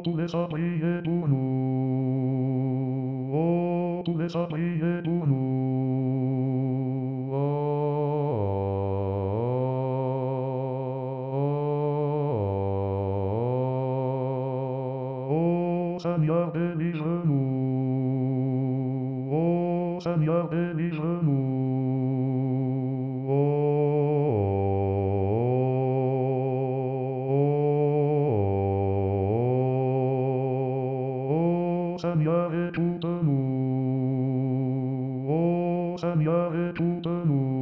tout laissa prier pour nous. Oh, tout laissa prier pour nous. Oh, Seigneur, délivre-nous. Oh, Seigneur, délivre-nous. Oh, Seigneur, écoute-nous. Oh, Seigneur, écoute-nous.